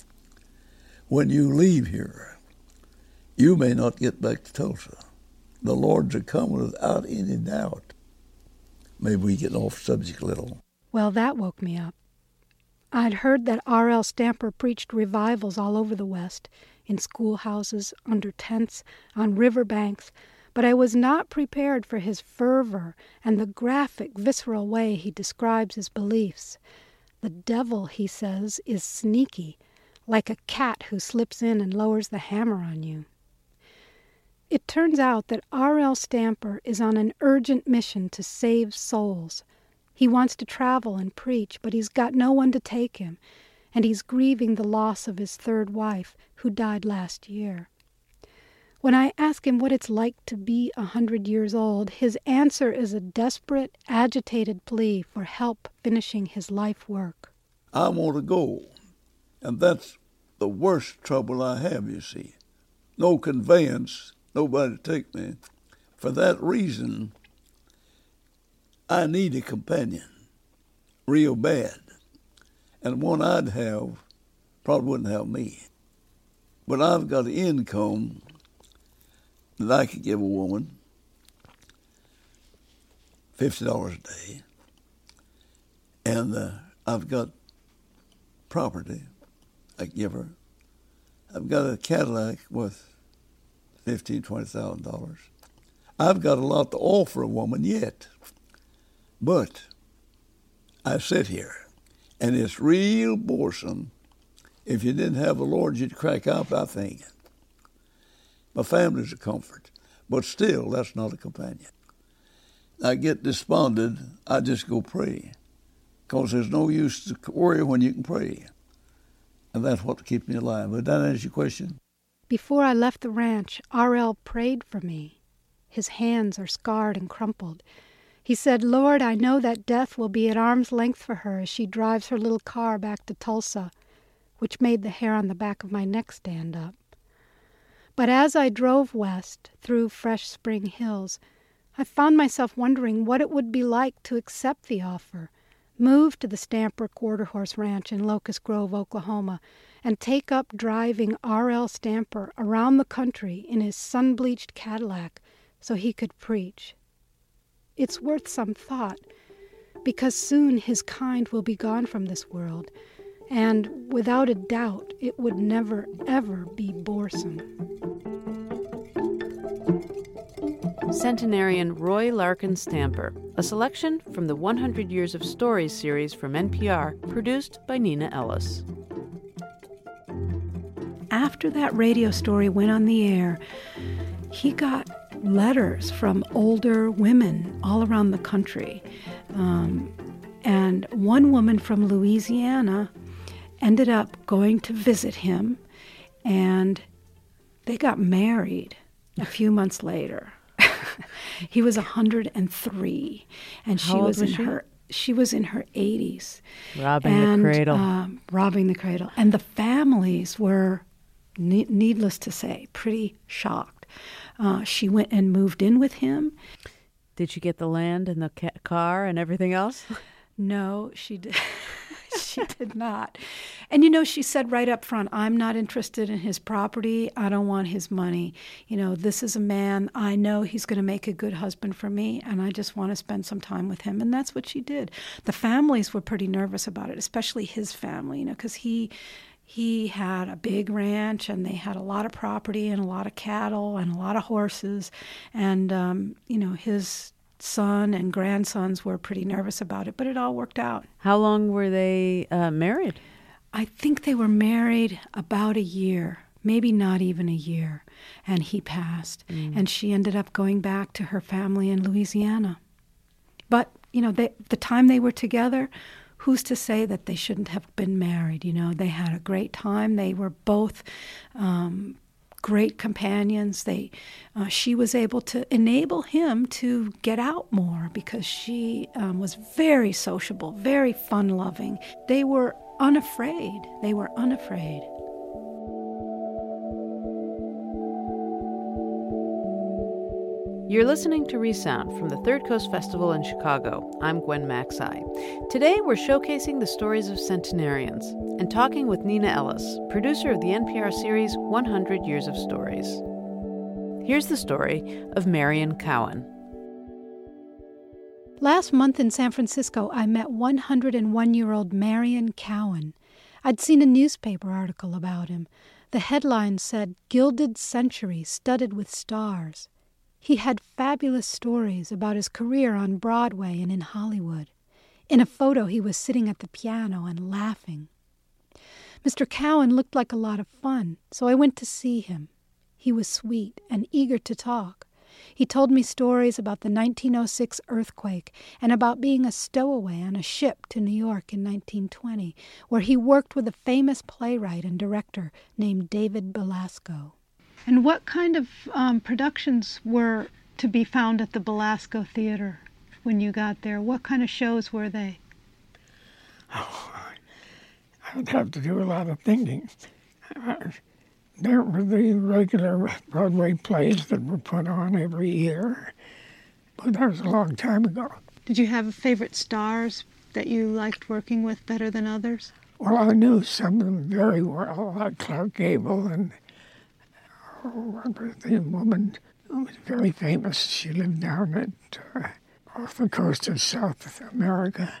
When you leave here, you may not get back to Tulsa. The Lord's are coming without any doubt. Maybe we get off subject a little. Well, that woke me up. I'd heard that R L Stamper preached revivals all over the West, in schoolhouses, under tents, on riverbanks, but I was not prepared for his fervor and the graphic, visceral way he describes his beliefs. The devil, he says, is sneaky, like a cat who slips in and lowers the hammer on you. It turns out that R L Stamper is on an urgent mission to save souls. He wants to travel and preach, but he's got no one to take him, and he's grieving the loss of his third wife, who died last year. When I ask him what it's like to be a hundred years old, his answer is a desperate, agitated plea for help finishing his life work. I want to go, and that's the worst trouble I have, you see. No conveyance, nobody to take me. For that reason, I need a companion, real bad. And one I'd have probably wouldn't have me. But I've got an income that I could give a woman, fifty dollars a day. And uh, I've got property I can give her. I've got a Cadillac worth fifteen thousand dollars, twenty thousand dollars. I've got a lot to offer a woman yet. But I sit here, and it's real boresome. If you didn't have the Lord, you'd crack up, I think. My family's a comfort, but still, that's not a companion. I get despondent, I just go pray, because there's no use to worry when you can pray. And that's what keeps me alive. But that answers your question? Before I left the ranch, R L prayed for me. His hands are scarred and crumpled. He said, "Lord, I know that death will be at arm's length for her as she drives her little car back to Tulsa," which made the hair on the back of my neck stand up. But as I drove west through fresh spring hills, I found myself wondering what it would be like to accept the offer, move to the Stamper Quarter Horse Ranch in Locust Grove, Oklahoma, and take up driving R L Stamper around the country in his sun-bleached Cadillac so he could preach. It's worth some thought, because soon his kind will be gone from this world, and without a doubt it would never, ever be boresome. Centenarian Roy Larkin Stamper, a selection from the one hundred Years of Stories series from N P R, produced by Nina Ellis. After that radio story went on the air, he got letters from older women all around the country. Um, and one woman from Louisiana ended up going to visit him, and they got married a few months later. He was one hundred three, and she was in she? her she was in her eighties, robbing and, the cradle. Uh, robbing the cradle, and the families were, ne- needless to say, pretty shocked. Uh, she went and moved in with him. Did she get the land and the ca- car and everything else? No, she did. She did not. And, you know, she said right up front, "I'm not interested in his property. I don't want his money. You know, this is a man, I know he's going to make a good husband for me, and I just want to spend some time with him." And that's what she did. The families were pretty nervous about it, especially his family, you know, because he... He had a big ranch, and they had a lot of property and a lot of cattle and a lot of horses. And, um, you know, his son and grandsons were pretty nervous about it, but it all worked out. How long were they uh, married? I think they were married about a year, maybe not even a year, and he passed. Mm. And she ended up going back to her family in Louisiana. But, you know, they, the time they were together, who's to say that they shouldn't have been married? You know, they had a great time. They were both um, great companions. They, uh, she was able to enable him to get out more because she um, was very sociable, very fun-loving. They were unafraid. They were unafraid. You're listening to Resound from the Third Coast Festival in Chicago. I'm Gwen Macsai. Today we're showcasing the stories of centenarians and talking with Nina Ellis, producer of the N P R series one hundred Years of Stories. Here's the story of Marion Cowan. Last month in San Francisco, I met one hundred one-year-old Marion Cowan. I'd seen a newspaper article about him. The headline said, "Gilded Century Studded with Stars." He had fabulous stories about his career on Broadway and in Hollywood. In a photo, he was sitting at the piano and laughing. Mister Cowan looked like a lot of fun, so I went to see him. He was sweet and eager to talk. He told me stories about the nineteen oh six earthquake and about being a stowaway on a ship to New York in nineteen twenty, where he worked with a famous playwright and director named David Belasco. And what kind of um, productions were to be found at the Belasco Theater when you got there? What kind of shows were they? Oh, I would have to do a lot of thinking. Uh, there were the regular Broadway plays that were put on every year, but that was a long time ago. Did you have favorite stars that you liked working with better than others? Well, I knew some of them very well, like Clark Gable and oh, the woman who was very famous. She lived down at uh, off the coast of South America.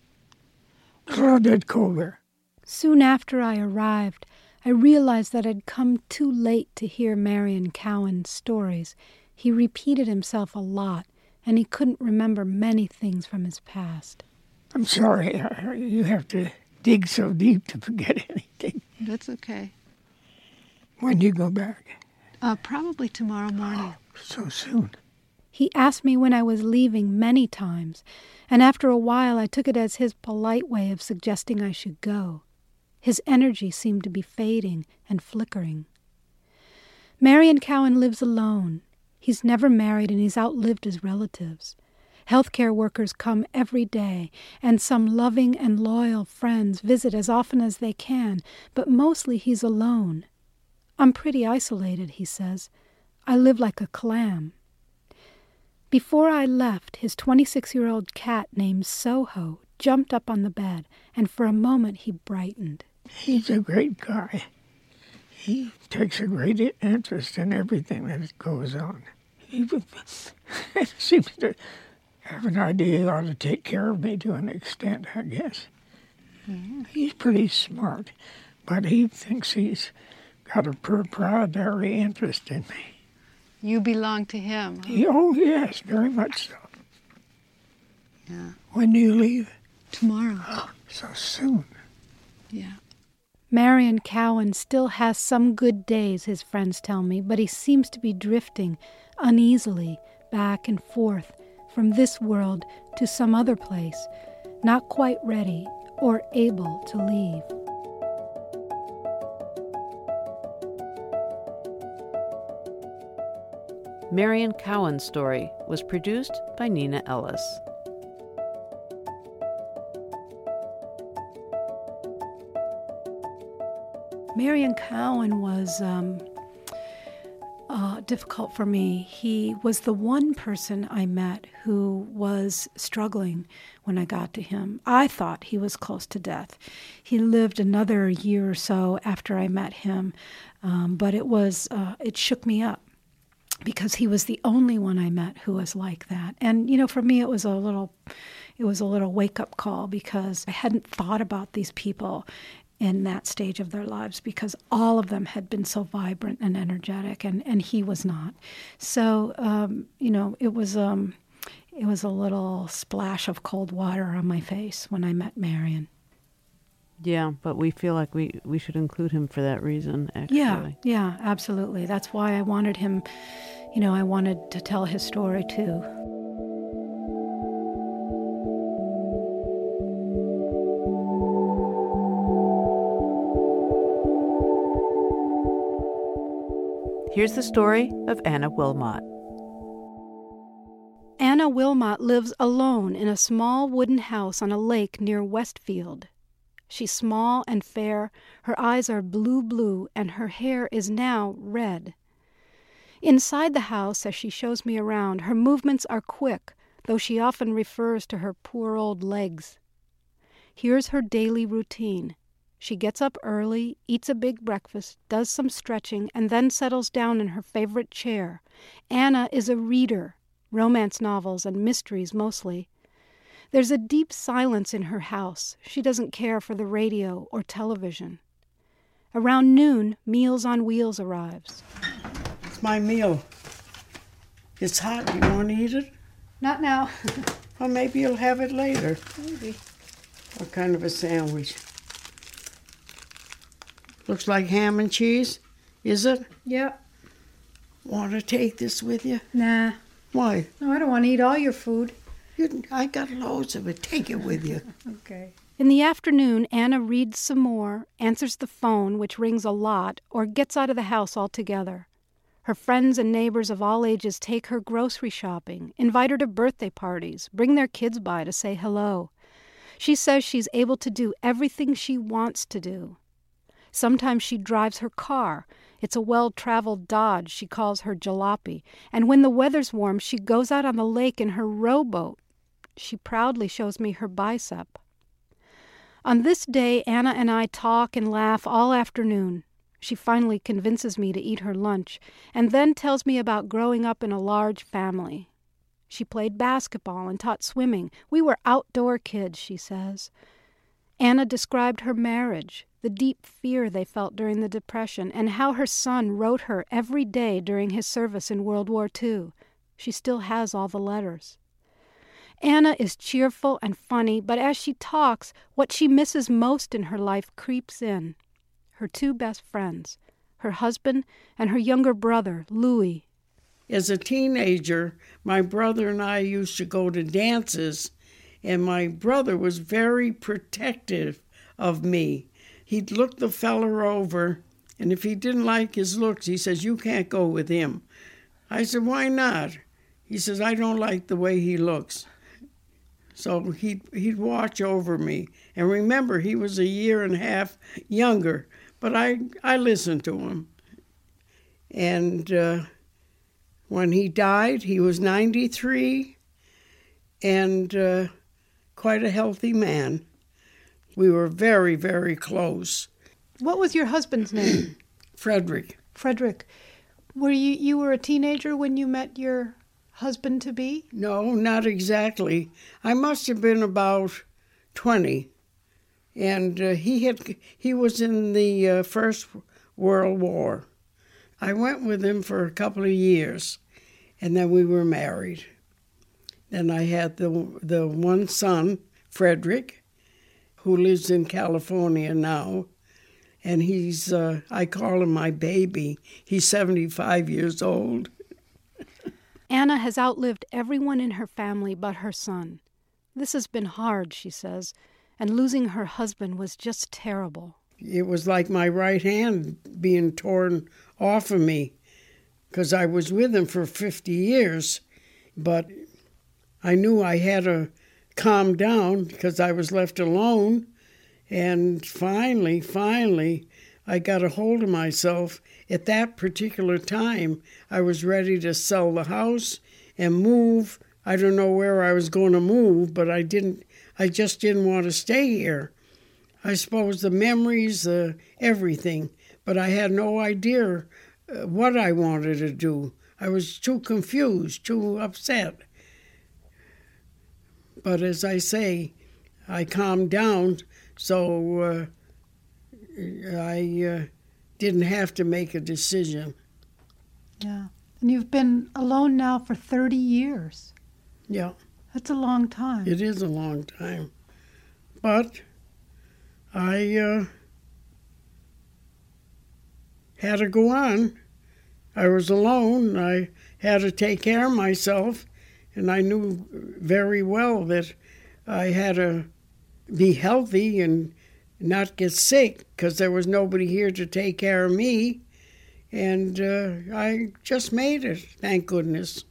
Claudette Colbert. Soon after I arrived, I realized that I'd come too late to hear Marion Cowan's stories. He repeated himself a lot, and he couldn't remember many things from his past. I'm sorry, you have to dig so deep to forget anything. That's okay. When do you go back? Uh, probably tomorrow morning. Oh, so soon. He asked me when I was leaving many times, and after a while I took it as his polite way of suggesting I should go. His energy seemed to be fading and flickering. Marion Cowan lives alone. He's never married and he's outlived his relatives. Healthcare workers come every day, and some loving and loyal friends visit as often as they can, but mostly he's alone. I'm pretty isolated, he says. I live like a clam. Before I left, his twenty-six-year-old cat named Soho jumped up on the bed, and for a moment he brightened. He's a great guy. He takes a great interest in everything that goes on. He seems to have an idea he ought to take care of me to an extent, I guess. Mm-hmm. He's pretty smart, but he thinks he's got a proprietary interest in me. You belong to him. Huh? He, oh, yes, very much so. Yeah. When do you leave? Tomorrow. Oh, so soon. Yeah. Marion Cowan still has some good days, his friends tell me, but he seems to be drifting uneasily back and forth from this world to some other place, not quite ready or able to leave. Marion Cowan's story was produced by Nina Ellis. Marion Cowan was um, uh, difficult for me. He was the one person I met who was struggling when I got to him. I thought he was close to death. He lived another year or so after I met him, um, but it was uh, it shook me up because he was the only one I met who was like that. And you know, for me, it was a little, it was a little wake-up call because I hadn't thought about these people in that stage of their lives because all of them had been so vibrant and energetic, and, and he was not. So, um, you know, it was um, it was a little splash of cold water on my face when I met Marion. Yeah, but we feel like we, we should include him for that reason, actually. Yeah, yeah, absolutely. That's why I wanted him, you know, I wanted to tell his story, too. Here's the story of Anna Wilmot. Anna Wilmot lives alone in a small wooden house on a lake near Westfield. She's small and fair, her eyes are blue-blue, and her hair is now red. Inside the house, as she shows me around, her movements are quick, though she often refers to her poor old legs. Here's her daily routine. She gets up early, eats a big breakfast, does some stretching, and then settles down in her favorite chair. Anna is a reader, romance novels and mysteries mostly. There's a deep silence in her house. She doesn't care for the radio or television. Around noon, Meals on Wheels arrives. It's my meal. It's hot. You want to eat it? Not now. Well, maybe you'll have it later. Maybe. What kind of a sandwich? Looks like ham and cheese. Is it? Yep. Want to take this with you? Nah. Why? No, I don't want to eat all your food. You, I got loads of it. Take it with you. Okay. In the afternoon, Anna reads some more, answers the phone, which rings a lot, or gets out of the house altogether. Her friends and neighbors of all ages take her grocery shopping, invite her to birthday parties, bring their kids by to say hello. She says she's able to do everything she wants to do. Sometimes she drives her car. It's a well-traveled Dodge she calls her jalopy. And when the weather's warm, she goes out on the lake in her rowboat. She proudly shows me her bicep. On this day, Anna and I talk and laugh all afternoon. She finally convinces me to eat her lunch, and then tells me about growing up in a large family. She played basketball and taught swimming. We were outdoor kids, she says. Anna described her marriage, the deep fear they felt during the Depression, and how her son wrote her every day during his service in World War Two. She still has all the letters. Anna is cheerful and funny, but as she talks, what she misses most in her life creeps in. Her two best friends, her husband and her younger brother, Louis. As a teenager, my brother and I used to go to dances, and my brother was very protective of me. He'd look the feller over, and if he didn't like his looks, he says, "You can't go with him." I said, "Why not?" He says, "I don't like the way he looks." So he'd, he'd watch over me. And remember, he was a year and a half younger, but I, I listened to him. And uh, when he died, he was ninety-three and uh, quite a healthy man. We were very, very close. What was your husband's name? Frederick. Frederick. Were you you were a teenager when you met your husband-to-be? No, not exactly. I must have been about twenty. And uh, he had he was in the uh, First World War. I went with him for a couple of years, and then we were married. Then I had the the one son, Frederick, who lives in California now, and he's, uh, I call him my baby. He's seventy-five years old. Anna has outlived everyone in her family but her son. This has been hard, she says, and losing her husband was just terrible. It was like my right hand being torn off of me, because I was with him for fifty years, but I knew I had to calm down because I was left alone. And finally, finally, I got a hold of myself. At that particular time, I was ready to sell the house and move. I don't know where I was going to move, but I didn't. I just didn't want to stay here. I suppose the memories, uh, everything, but I had no idea uh, what I wanted to do. I was too confused, too upset. But as I say, I calmed down, so uh, I uh, didn't have to make a decision. Yeah. And you've been alone now for thirty years. Yeah. That's a long time. It is a long time. But I uh, had to go on. I was alone. I had to take care of myself. And I knew very well that I had to be healthy and not get sick because there was nobody here to take care of me. And uh, I just made it, thank goodness.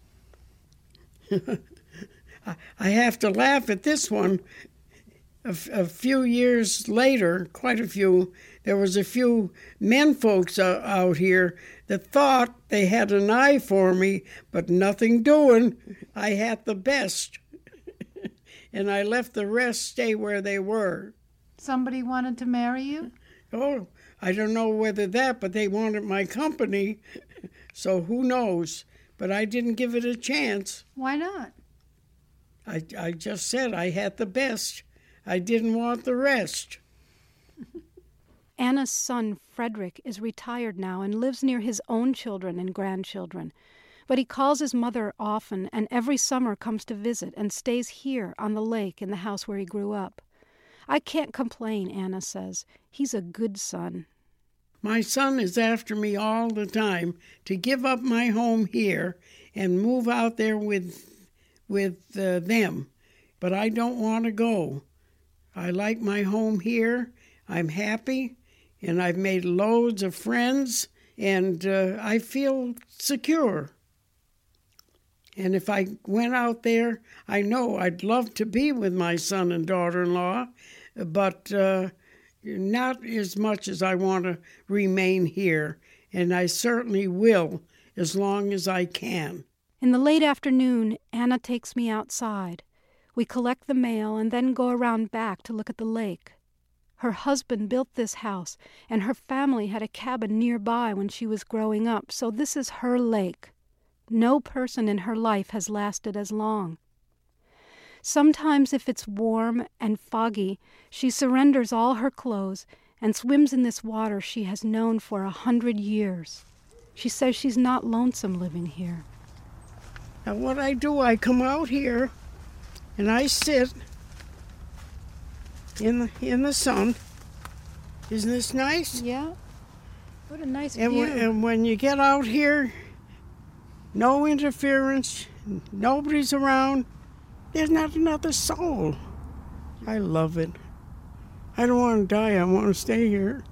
I have to laugh at this one. A, f- a few years later, quite a few, there was a few men folks uh, out here that thought they had an eye for me, but nothing doing. I had the best. And I left the rest stay where they were. Somebody wanted to marry you? Oh, I don't know whether that, but they wanted my company. So who knows? But I didn't give it a chance. Why not? I, I just said I had the best. I didn't want the rest. Anna's son, Frederick, is retired now and lives near his own children and grandchildren. But he calls his mother often and every summer comes to visit and stays here on the lake in the house where he grew up. I can't complain, Anna says. He's a good son. My son is after me all the time to give up my home here and move out there with with uh, them. But I don't want to go. I like my home here. I'm happy, and I've made loads of friends, and uh, I feel secure. And if I went out there, I know I'd love to be with my son and daughter-in-law, but uh, not as much as I want to remain here, and I certainly will as long as I can. In the late afternoon, Anna takes me outside. We collect the mail and then go around back to look at the lake. Her husband built this house, and her family had a cabin nearby when she was growing up, so this is her lake. No person in her life has lasted as long. Sometimes if it's warm and foggy, she surrenders all her clothes and swims in this water she has known for a hundred years. She says she's not lonesome living here. Now what I do, I come out here and I sit in the, in the sun. Isn't this nice? Yeah. What a nice and view. When, and when you get out here, no interference, nobody's around. There's not another soul. I love it. I don't want to die. I want to stay here.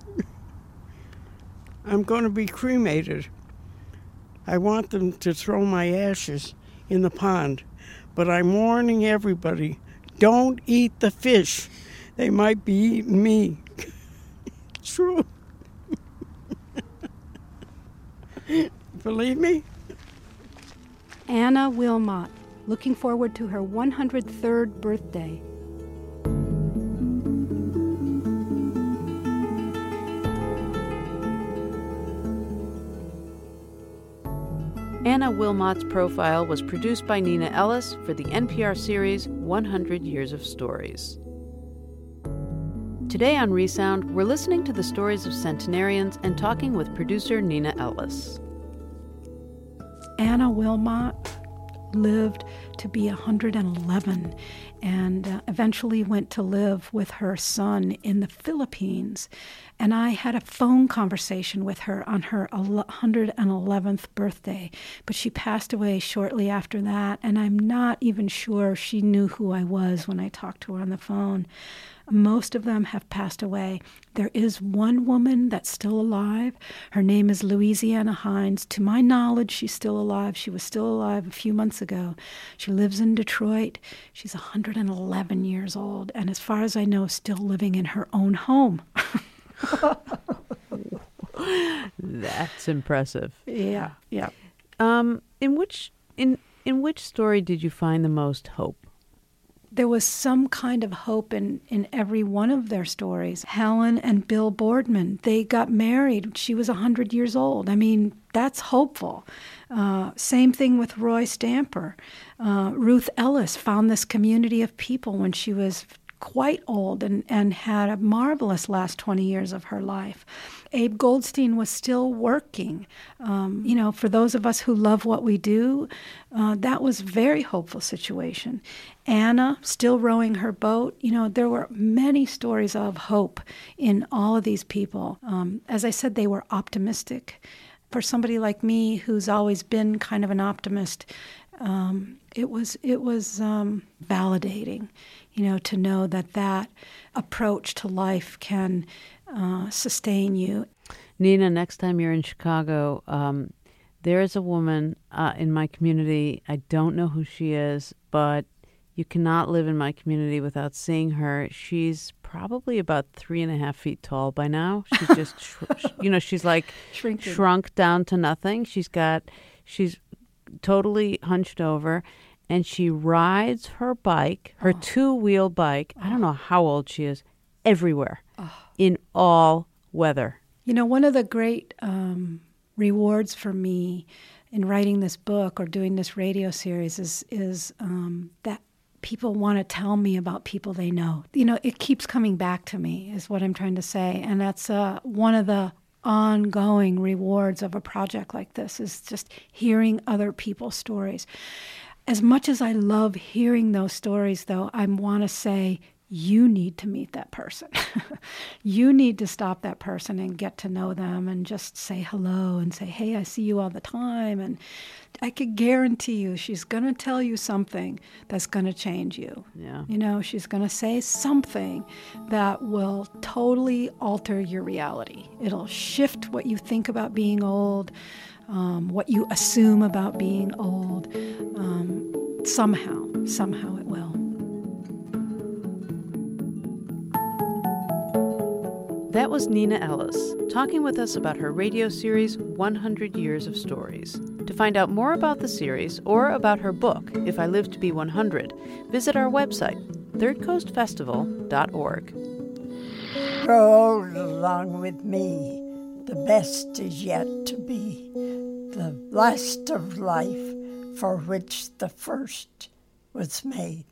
I'm going to be cremated. I want them to throw my ashes in the pond, but I'm warning everybody, don't eat the fish. They might be eating me. True. Believe me? Anna Wilmot, looking forward to her one hundred third birthday. Anna Wilmot's profile was produced by Nina Ellis for the N P R series one hundred Years of Stories. Today on Resound, we're listening to the stories of centenarians and talking with producer Nina Ellis. Anna Wilmot lived to be one hundred eleven and uh, eventually went to live with her son in the Philippines. And I had a phone conversation with her on her one hundred eleventh birthday, but she passed away shortly after that, and I'm not even sure she knew who I was when I talked to her on the phone. Most of them have passed away. There is one woman that's still alive. Her name is Louisiana Hines. To my knowledge, she's still alive. She was still alive a few months ago. She lives in Detroit. She's one hundred eleven years old, and as far as I know, still living in her own home. That's impressive. Yeah, yeah. Um, in which in in which story did you find the most hope? There was some kind of hope in, in every one of their stories. Helen and Bill Boardman, they got married. She was one hundred years old. I mean, that's hopeful. Uh, same thing with Roy Stamper. Uh, Ruth Ellis found this community of people when she was quite old and, and had a marvelous last twenty years of her life. Abe Goldstein was still working. Um, you know, for those of us who love what we do, uh, that was a very hopeful situation. Anna, still rowing her boat. You know, there were many stories of hope in all of these people. Um, as I said, they were optimistic. For somebody like me, who's always been kind of an optimist, um, it was it was um, validating, you know, to know that that approach to life can uh, sustain you. Nina, next time you're in Chicago, um, there is a woman uh, in my community. I don't know who she is, but you cannot live in my community without seeing her. She's probably about three and a half feet tall by now. She's just, sh- you know, she's like Shrinking. shrunk down to nothing. She's got, she's totally hunched over, and she rides her bike, her oh. two-wheel bike. I don't know how old she is, everywhere, oh. in all weather. You know, one of the great um, rewards for me in writing this book or doing this radio series is is um, that people want to tell me about people they know. You know, it keeps coming back to me is what I'm trying to say. And that's uh, one of the ongoing rewards of a project like this, is just hearing other people's stories. As much as I love hearing those stories, though, I want to say, you need to meet that person. You need to stop that person and get to know them and just say hello and say, hey, I see you all the time. And I could guarantee you she's going to tell you something that's going to change you. Yeah. You know, she's going to say something that will totally alter your reality. It'll shift what you think about being old, um, what you assume about being old. Um, somehow, somehow it will. That was Nina Ellis, talking with us about her radio series, one hundred Years of Stories. To find out more about the series, or about her book, If I Live to Be one hundred, visit our website, third coast festival dot org. Grow old along with me. The best is yet to be. The last of life for which the first was made.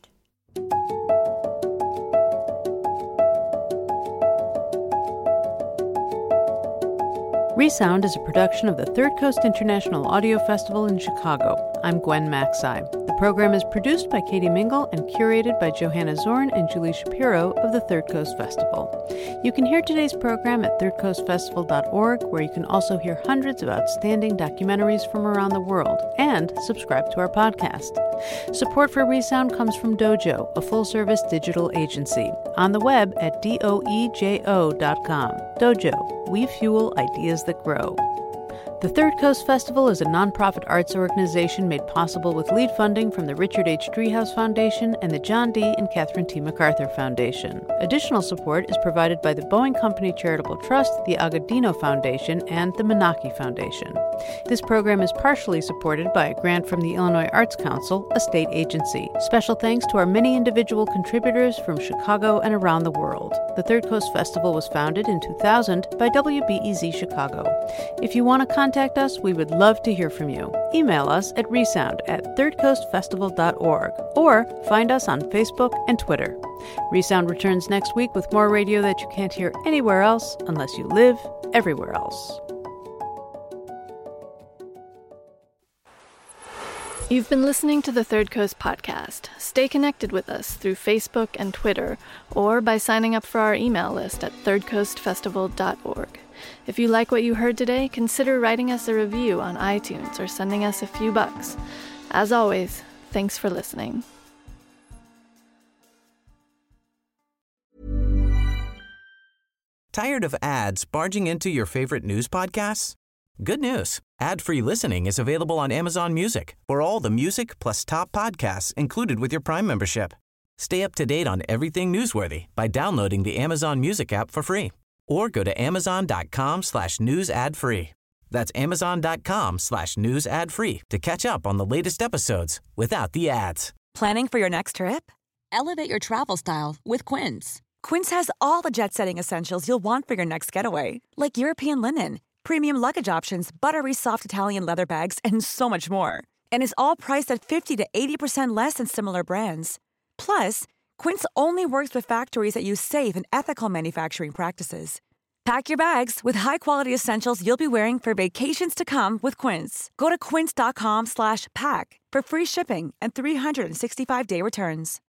Resound is a production of the Third Coast International Audio Festival in Chicago. I'm Gwen Macsai. The program is produced by Katie Mingle and curated by Johanna Zorn and Julie Shapiro of the Third Coast Festival. You can hear today's program at third coast festival dot org, where you can also hear hundreds of outstanding documentaries from around the world, and subscribe to our podcast. Support for Resound comes from Dojo, a full-service digital agency, on the web at doejo dot com. Dojo, we fuel ideas that grow. The Third Coast Festival is a nonprofit arts organization made possible with lead funding from the Richard H. Driehaus Foundation and the John D. and Catherine T. MacArthur Foundation. Additional support is provided by the Boeing Company Charitable Trust, the Agudino Foundation, and the Menaki Foundation. This program is partially supported by a grant from the Illinois Arts Council, a state agency. Special thanks to our many individual contributors from Chicago and around the world. The Third Coast Festival was founded in two thousand by W B E Z Chicago. If you want to contact us, we would love to hear from you. Email us at resound at third coast festival dot org or find us on Facebook and Twitter. Resound returns next week with more radio that you can't hear anywhere else unless you live everywhere else. You've been listening to the Third Coast Podcast. Stay connected with us through Facebook and Twitter, or by signing up for our email list at third coast festival dot org. If you like what you heard today, consider writing us a review on iTunes or sending us a few bucks. As always, thanks for listening. Tired of ads barging into your favorite news podcasts? Good news. Ad-free listening is available on Amazon Music for all the music plus top podcasts included with your Prime membership. Stay up to date on everything newsworthy by downloading the Amazon Music app for free or go to amazon.com slash news ad free. That's amazon.com slash news ad free to catch up on the latest episodes without the ads. Planning for your next trip? Elevate your travel style with Quince. Quince has all the jet-setting essentials you'll want for your next getaway, like European linen, premium luggage options, buttery soft Italian leather bags, and so much more. And is all priced at fifty to eighty percent less than similar brands. Plus, Quince only works with factories that use safe and ethical manufacturing practices. Pack your bags with high-quality essentials you'll be wearing for vacations to come with Quince. Go to quince.com slash pack for free shipping and three sixty-five day returns.